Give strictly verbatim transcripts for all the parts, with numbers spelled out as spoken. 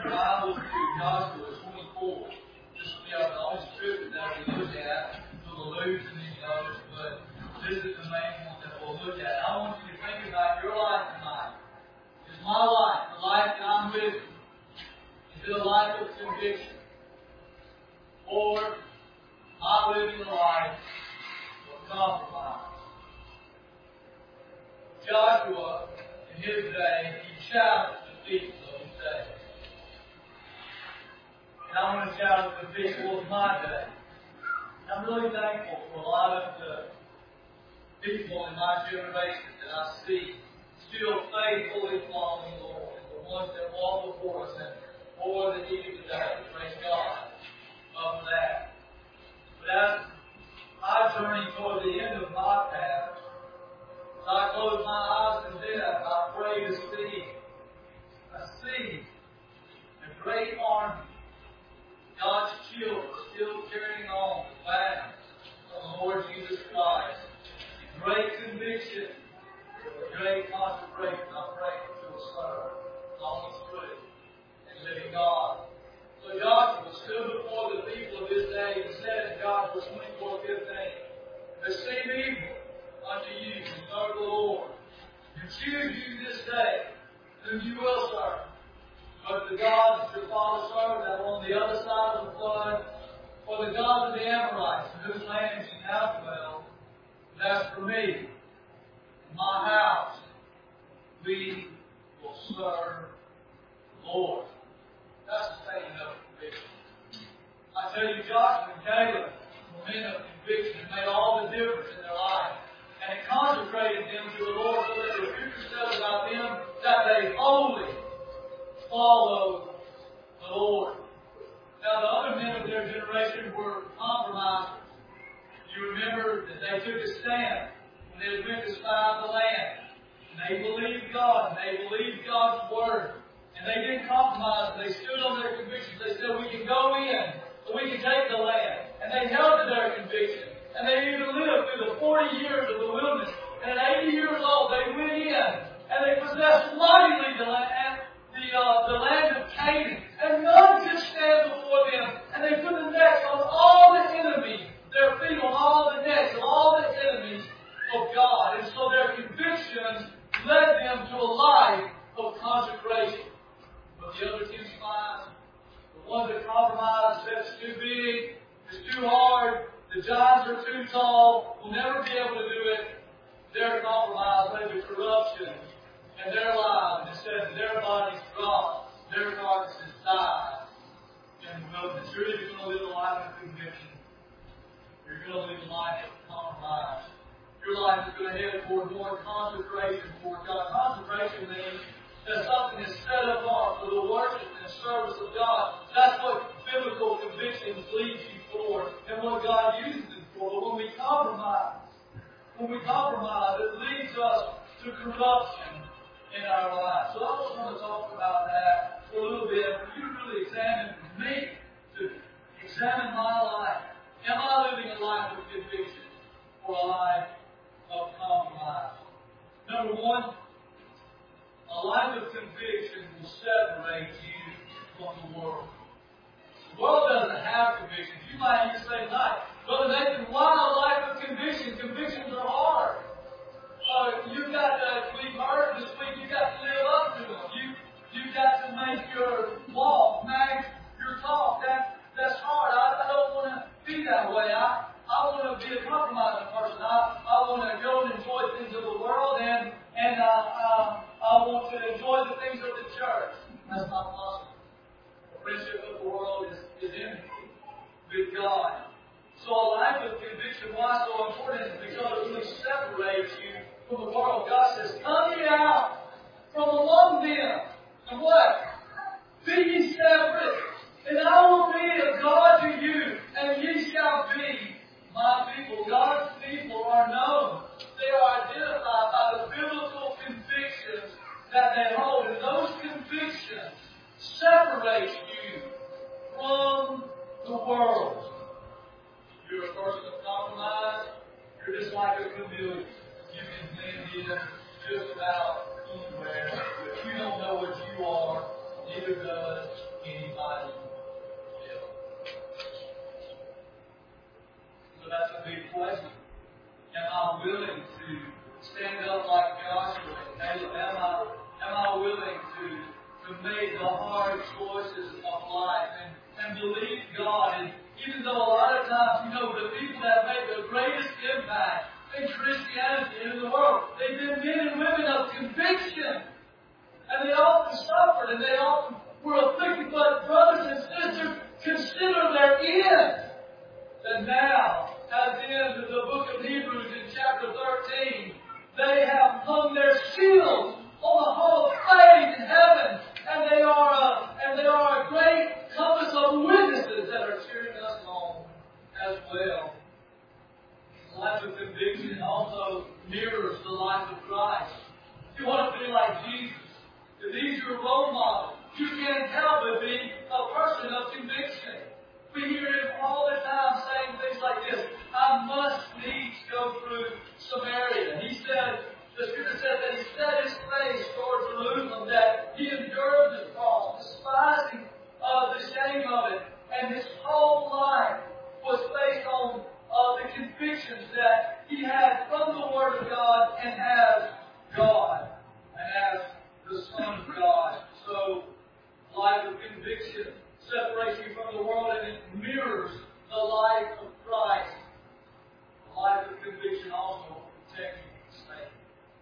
your Bibles to Joshua twenty-four. This will be our only scripture that we look at. We'll allude to these others, but this is the main one that we'll look at. I want you to think about your life tonight. Is my life, the life that I'm living, is it a life of conviction? Or am I living a life of compromise? Joshua, in his day, he challenged the people of his day. And I want to challenge the people of my day. I'm really thankful for a lot of the people in my generation that I see still faithfully following the Lord, the ones that walk before us, and more than even today. Praise God for that. But as I journey toward the end of my path, as I close my eyes in death, I pray to see, I see a great army, God's children, still carrying on the banner of the Lord Jesus Christ. Great conviction, great consecration. I pray that you will serve the Holy Spirit and living God. So Joshua stood before the people of his day and said in Joshua twenty-four fifteen, "Esteem evil unto you and serve the Lord. And choose you this day whom you will serve. But the gods that your father served that were on the other side of the flood, or the gods of the Amorites, in whose lands you now dwell, but as for me, and my house, we will serve the Lord." That's the statement of conviction. I tell you, Joshua and Caleb were men of conviction and made all the difference in their life. And it consecrated them to the Lord so that the Scripture says about them that they wholly followed the Lord. Now, the other men of their generation were compromisers. You remember that they took a stand when they went to spy the land. And they believed God, and they believed God's Word. And they didn't compromise. They stood on their convictions. They said, we can go in, and we can take the land. And they held to their conviction. And they even lived through the forty years of the wilderness. And at eighty years old, they went in, and they possessed mightily the land, the, uh, the land of Canaan. And none could stand before them. And they put the necks on all the enemies, their feet on all the necks of all the enemies of God. And so their convictions led them to a life of consecration. But the other two spies, the one that compromised, said it's too big, it's too hard, the giants are too tall, we'll never be able to do it. Their compromise led to corruption in their lives. It said their bodies dropped, their carcasses died in the wilderness. You're either going to live a life of conviction, or you're going to live a life of compromise. Your life is going to head toward more consecration toward God. Consecration means that something is set apart for the worship and service of God. That's what biblical convictions lead you for and what God uses it for. But when we compromise, when we compromise, it leads us to corruption in our lives. So I just want to talk about that for a little bit. For you to really examine me, to examine my life. Am I living a life of conviction or a life of compromise? Number one, a life of conviction will separate you from the world. The world doesn't have convictions. You might even say, "Night, Brother Nathan, why a life of conviction? Convictions are hard. Uh, you've got to, we've heard this week, you've got to live up to them. You, you've got to make your walk, make your talk. That, that's hard. I, I don't want to be that way. I, I want to be a compromising person. I, I want to go and enjoy things of the world, and, and uh, uh, I want to enjoy the things of the church." That's not possible. The friendship of the world is, is enmity with God. So a life of conviction, why so important? Is because it really separates you from the world. God says, "Come ye out from among them." And what? "Be ye separate, and I will be a God to you, and ye shall be my people." God's people are known. They are identified by the biblical convictions that they hold. And those convictions separate you from the world. You're a person of compromise. You're just like a chameleon. You can blend in just about anywhere. But you don't know what you are. Neither does made the hard choices of life and, and believed God. And even though a lot of times, you know, the people that made the greatest impact in Christianity and in the world, they've been men and women of conviction. And they often suffered and they often were afflicted. But brothers and sisters, consider their end. And now, at the end of the book of Hebrews in chapter thirteen, they have hung their shields on the hall of faith in heaven, and they are a, and they are a great compass of witnesses that are cheering us on as well. The life of conviction also mirrors the life of Christ. If you want to be like Jesus, if He's your role model, you can't help but be a person of conviction. We hear Him all the time saying things like this: I must needs go through Samaria. He said, the Scripture said that He set His face toward Jerusalem, that He endured the cross, despising uh, the shame of it. And His whole life was based on uh, the convictions that He had from the Word of God and as God, and as the Son of God. So, life of conviction separates you from the world, and it mirrors the life of Christ. The life of conviction also protects you from Satan.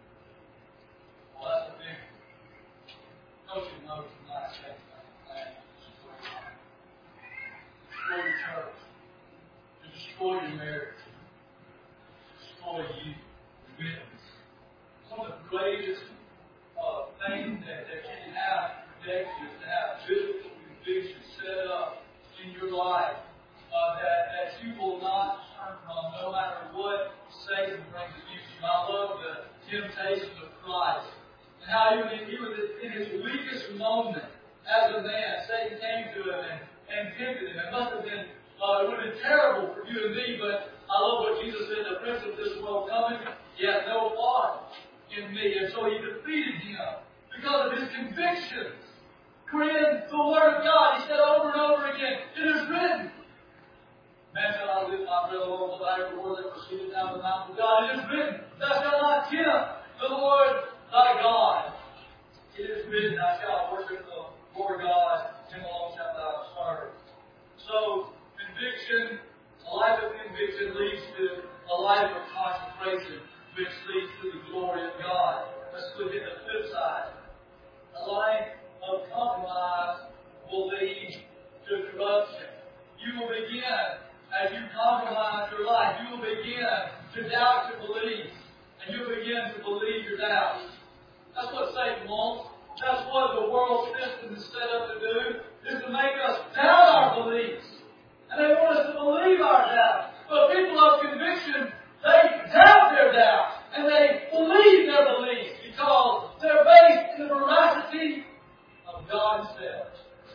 Well, that's a big one. Don't you know tonight, Satan doesn't plan to destroy your life, destroy your church, to destroy your marriage, to destroy you, your witness. One of the greatest uh, things that, that you can have to protect you is to have biblical conviction set up in your life uh, that, that you will not turn from no matter what Satan brings against you. I love the temptation of Christ and how even he was in his weakest moment as a man, Satan came to him and, and tempted him. It must have been, uh, it would have been terrible for you and me, but I love what Jesus said: the prince of this world coming, yet no part in me. And so he defeated him because of his convictions. For in the Word of God, He said over and over again, it is written, man shall not live by bread alone, but by every word that proceedeth out of the mouth of God. It is written, thou shalt not tempt the Lord thy God. It is written, thou shalt worship the Lord God, Him alone shalt thou serve. So, conviction, a life of conviction leads to a life of consecration, which leads to the glory of God. Let's look at the flip side. A life of compromise will lead to corruption. You will begin, as you compromise your life, you will begin to doubt your beliefs, and you'll begin to believe your doubts. That's what Satan wants. That's what the world system is set up to do, is to make us doubt our beliefs. And they want us to believe our doubts. But people of conviction, they doubt their doubts, and they believe their beliefs because they're based in the veracity of God Himself.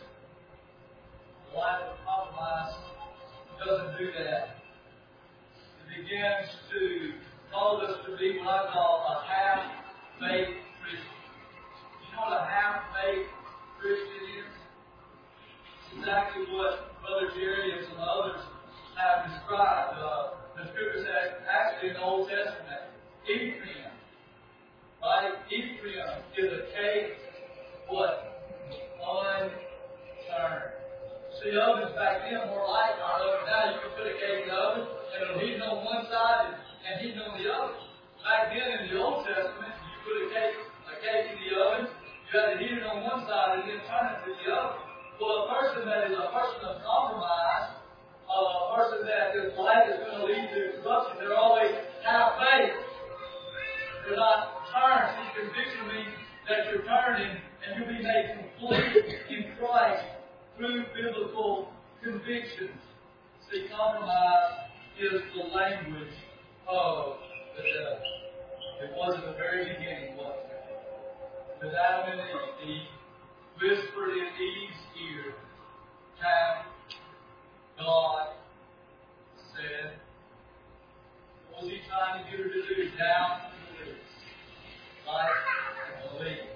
The life of compromise doesn't do that. It begins to cause us to be what I call a half-baked Christian. You know what a half-baked Christian is? It's exactly what Brother Jerry and some others have described. Uh, the Scripture says, actually in the Old Testament, Ephraim, right? Ephraim is a cake, what? Unturned. See, ovens back then were like our oven now. You can put a cake in the oven and it'll heat on one side and, and heat on the other. Back then in the Old Testament, you put a cake, a cake in the oven, you had to heat it on one side and then turn it to the other. Well, a person that is a person of compromise, uh, a person that his life is going to lead to corruption, they're always half-baked. They're not turned. See, conviction means that you're turning and you'll be made complete in Christ through biblical convictions. See, compromise is the language of the devil. It was in the very beginning, wasn't it? With Adam and Eve, whispered in Eve's ear, have God said. What was He trying to get her to do? Down to the roots. Like and believe.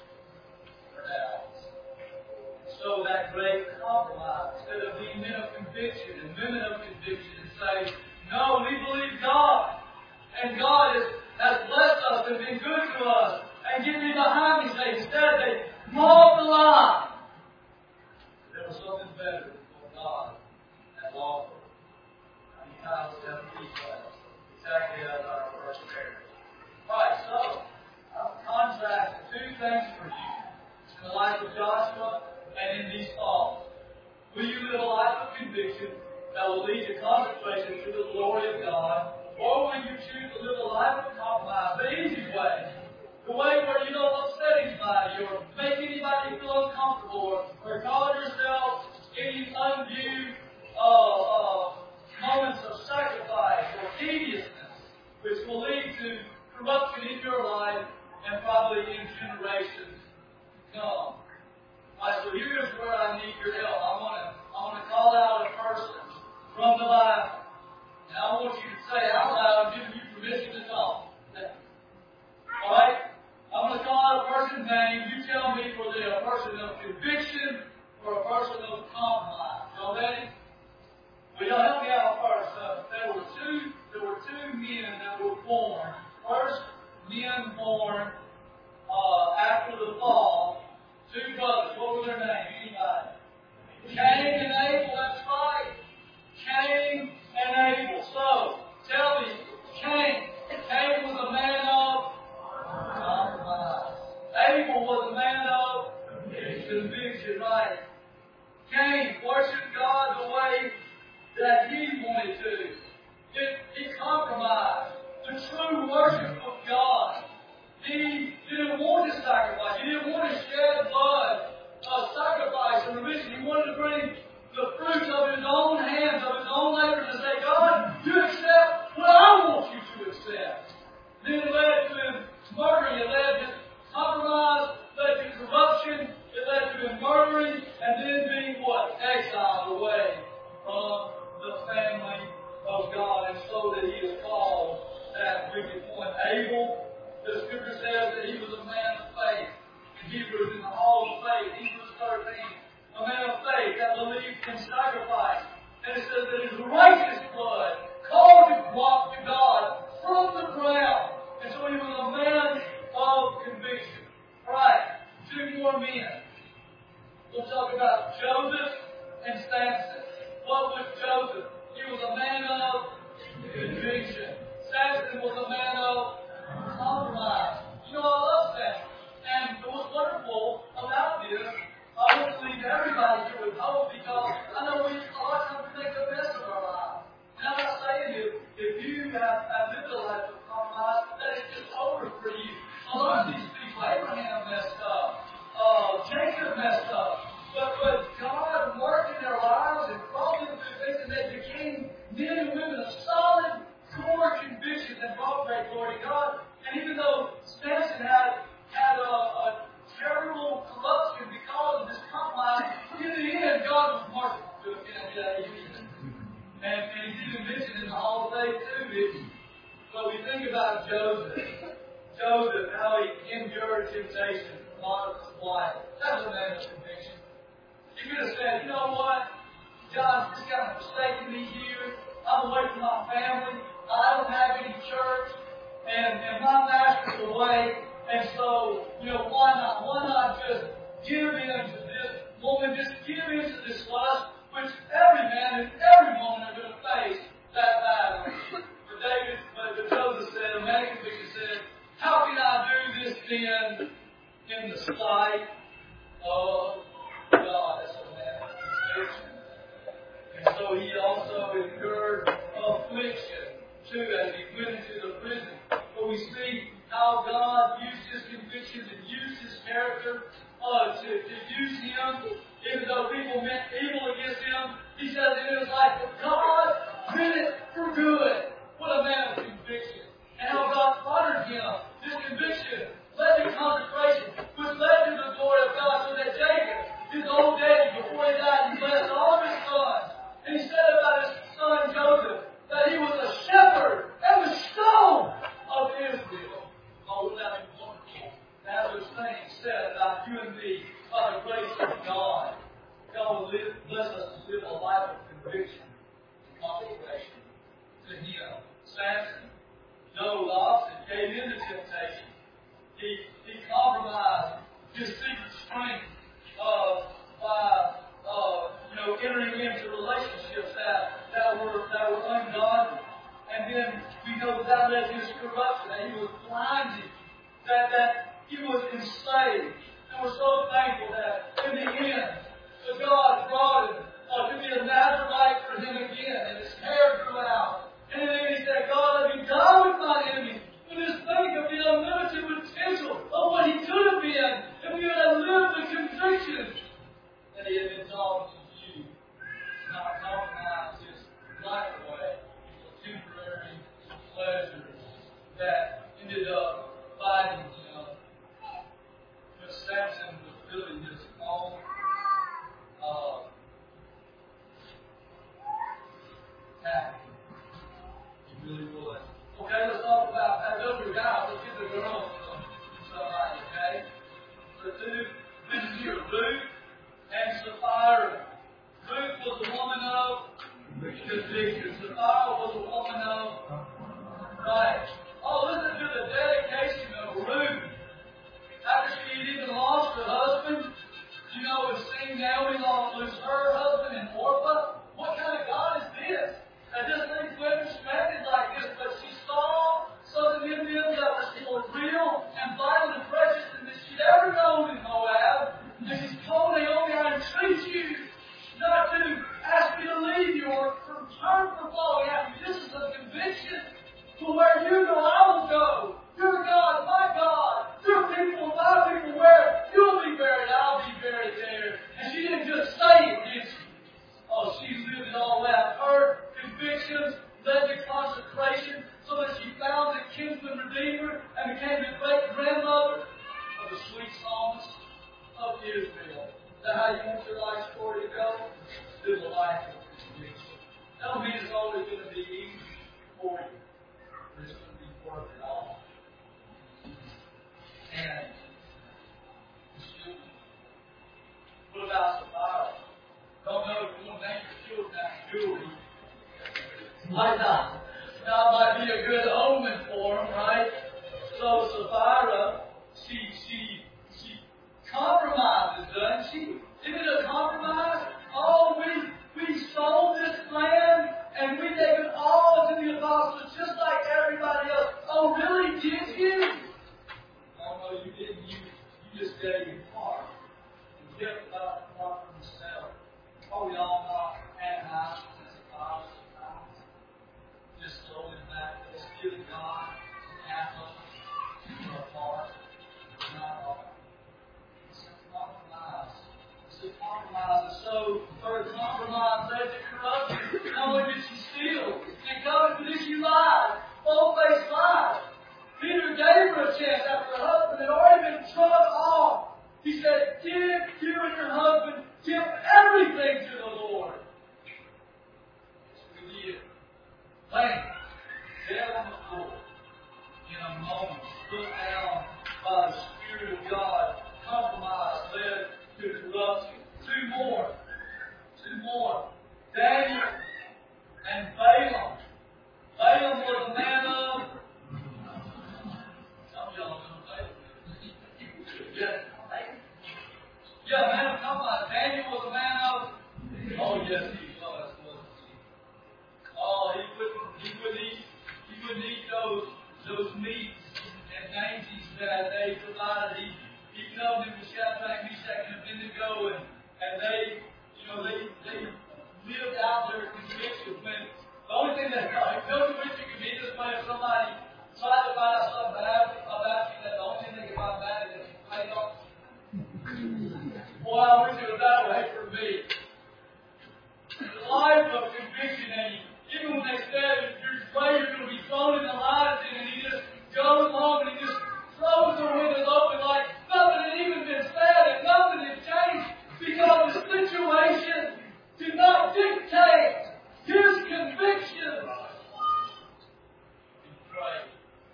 So that great compromise, instead of being men of conviction and women of conviction, and say, no, we believe God, and God is, has blessed us and been good to us, and get me behind me, say, instead they mob the lie. Will you live a life of conviction that will lead to consecration to the glory of God? Or will you choose to live a life of compromise, the easy way? The way where you don't upset anybody or make anybody feel uncomfortable or, or cause yourself any undue uh, uh, moments of sacrifice or tediousness, which will lead to corruption in your life and probably in generations to come. Alright, so here's where I need your help. I want to I want to call out a person from the Bible. And I want you to say out loud, I'm giving you permission to talk. Alright? I'm going to call out a person's name. You tell me whether they're a person of conviction or a person of compromise. Y'all ready? Well, y'all help me out first. Uh, there were two there were two men that were born. First men born uh, after the fall. Two brothers. What were their names? Anybody? Cain and Abel. That's right. Cain and Abel. So, tell me, Cain. Cain was a man of compromise. Abel was a man of conviction, right? Cain worshiped God the way that he wanted to. He, he compromised the true worship of God. He didn't want to sacrifice. He didn't want to shed blood, uh, sacrifice and remission. He wanted to bring the fruits of his own hands, of his own labor, and say, God, you accept what I want you to accept. Then it led to him murdering. It led to compromise, led to corruption. It led to him murdering, and then being what? Exiled away from the family of God. And so that he is called that wicked one. Abel, the scripture says that he was a man of faith. In Hebrews, in the hall of faith, Hebrews thirteen, a man of faith that believed in sacrifice. And it says that his righteous blood called to God from the ground. And so he was a man of conviction. Right, two more men. We'll talk about Joseph and Samson. What was Joseph? He was a man of conviction. Samson was a man of compromise. You know, I love that. And what's wonderful about this, I want to leave everybody here with hope because I know we, a lot of times we make a mess of our lives. And I'm not saying if, if you have, have lived a life of compromise, that it's just over for you. A lot of these people, Abraham messed up. Uh, Jacob messed up. But, but God worked in their lives and brought them to things and they became men and women of solid core convictions and brought great glory to God. And even though Samson had had a, a terrible corruption because of his compromise, in the end, God was merciful to him. And, and he's even mentioned in the Hall of Faith too. It, but we think about Joseph. Joseph, how he endured temptation from Potiphar's wife. That was a man of conviction. He could have said, you know what? God, this guy's forsaken me here. I'm away from my family. I don't have any church. And, and my master's away. And so, you know, why not? Why not just give in to this woman? Just give in to this lust, which every man and every woman are going to face that battle. But David, but Joseph said, a man of conviction said, how can I do this then in the sight of God? That's a man of conviction. And so he also endured affliction too as he went into the prison. But we see how God used his conviction and used his character uh, to, to use him, even though people meant evil against him. He says in his life, but God did it for good. What a man of conviction. And how God honored him. His conviction led to consecration, which led to the glory of God, so that Jacob, his old daddy, before he died, he blessed all of his sons. And he said about his son Joseph that he was a shepherd and the stone of Israel. Oh, wouldn't that be wonderful? That was things said about you and me by the grace of God. God will live, bless us to live a life of conviction and consecration to Him. Samson, no opposite, gave in to temptation. He, he compromised his secret strength uh, by uh, you know, entering into relationships that, that were that were ungodly. And then we know that, that led to his corruption, that he was blinded, that, that he was enslaved. And we're so thankful that in the end, that God brought him uh, seen Naomi lose her husband and Orpah. What kind of God is this? That this thing's women stranded like this, but she saw something in them that was more real and vital and precious than that she'd ever known in Moab. And she's told Naomi, I entreat you not to ask me to leave you or turn from following after you. This is a conviction to where you go, I will go. Your God, my God. Your people, my people, where you'll be buried, I'll be buried there. And she didn't just say it, did she? Oh, she lived it all out. Her convictions led to consecration so that she found the kinsman redeemer and became the great grandmother of the sweet psalmist of Israel. Is that how you want your life story to go? Live a life of conviction. That don't mean it's always going to be easy for you, but it's going to be worth it all. And what about Sapphira? Don't know if you want to name your children after jewelry. Might not. That might be a good omen for them, right? So Sapphira, she she she compromises, doesn't she? Isn't it a compromise? Oh, we we sold this land and we gave it all to the apostles, just like everybody else. Oh, really? Did you? Oh no, you didn't. You you just gave your part. You kept about the part for yourself. Oh, we all know Ananias and Sapphira. Just sold it back. Just give God half of it for a part. Not all. It's a compromise. It's a compromise. And so her compromise led to corruption. Not only did she steal and covet, but did she lie? Bold-faced lies. Peter gave her a chance after her husband had already been drunk off. He said, give you and your husband, give everything to the Lord. Yes, we did. Bam. Dead on the floor. In a moment. Put down by the Spirit of God. Compromise led to corruption. Two more. Two more. Daniel and Balaam. Balaam was a man of... Some of y'all know Balaam. Yes. Yeah, man of compromise. Daniel was a man of... Oh, yes, he was. Oh, he wouldn't, he wouldn't eat, he wouldn't eat those, those meats and dainties that they provided. He, he come in with Shadrach, Meshach, and Abednego, and, and they, you know, they, they lived out their convictions. When the only thing that, uh, no conviction can be this way if somebody tried to find out something bad about you, that the only thing they can find bad is that you played off. Boy, I wish it was that way for me. The life of conviction, and even when they said you're afraid you're going to be thrown in the lion's den, and he just goes home and he just throws the windows open like nothing had even been said and nothing had changed because the situation did not dictate his conviction. He prayed.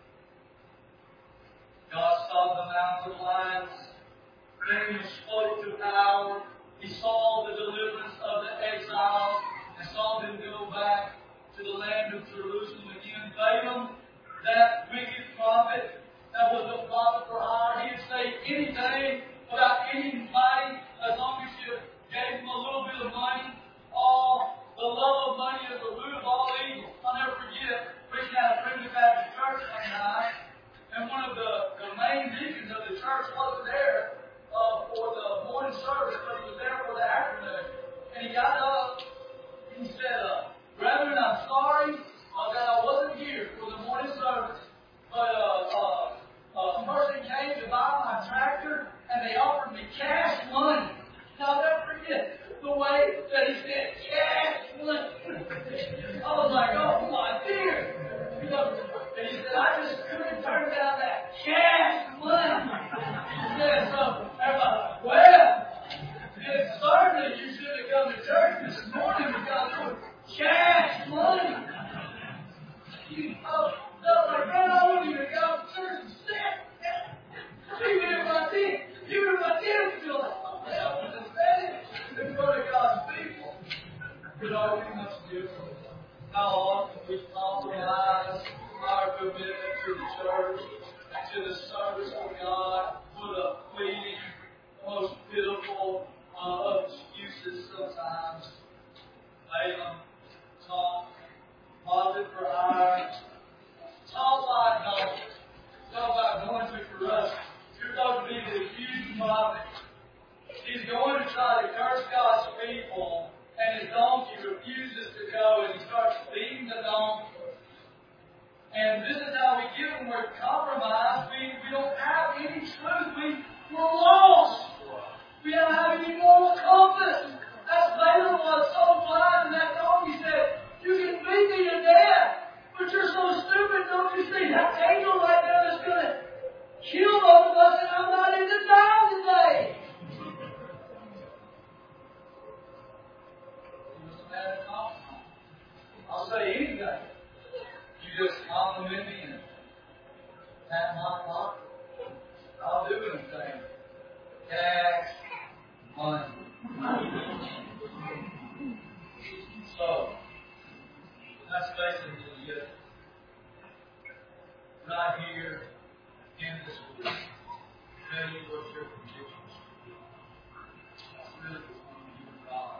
God saw the mouth of lions. Daniel spoke to power. He saw the deliverance of the exiles and saw them go back to the land of Jerusalem again. Balaam, that wicked prophet, that was a prophet for hire. He'd say anything about any money as long as you gave him a little bit of money. All the love of money is the root of all evil. I'll never forget preaching at a primitive Baptist church one night, and one of the, the main deacons of the church wasn't there uh, for the morning service, but he was there for the afternoon. And he got up and he said, uh, Brethren, I'm sorry uh, that I wasn't here for the morning service, but uh, uh, a person came to buy my tractor and they offered me cash money. And I'll never forget the way that he said, cash money. I was like, oh my dear. You know, and he said, I just couldn't turn down that cash money. He said, so everybody, well, and certainly you should have come to church this morning because it was cash money. You know, I was like, man, I wouldn't even go to church and sit. Even if I did, even if I did feel like, oh, man, I would have said it in front of God's people. But are we much different? How often we compromise our commitment to the church and to the service of God for the fleeting, most pitiful uh, So, that's basically it. Right here in this week, tell you what your convictions are. That's really between you and God.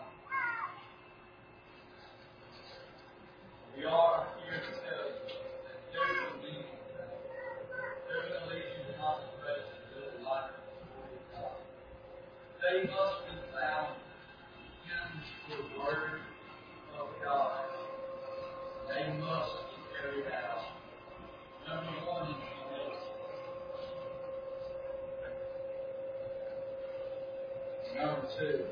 We are here to tell you that there's a leading they're going to lead you to consecrate and live a life before God. They must be found in the Word of God. They must be carried out. Number one is humility. Number two,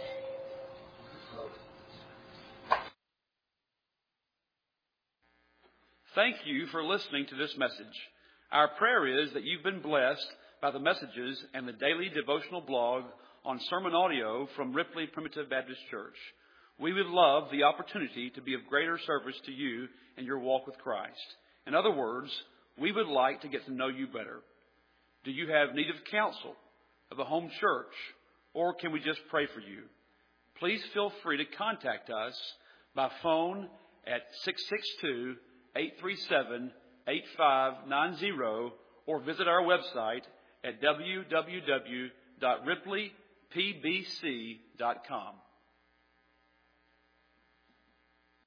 thank you for listening to this message. Our prayer is that you've been blessed by the messages and the daily devotional blog on sermon audio from Ripley Primitive Baptist Church. We would love the opportunity to be of greater service to you in your walk with Christ. In other words, we would like to get to know you better. Do you have need of counsel, of a home church, or can we just pray for you? Please feel free to contact us by phone at six six two, eight three seven, eight five nine zero or visit our website at w w w dot ripley p b c dot com.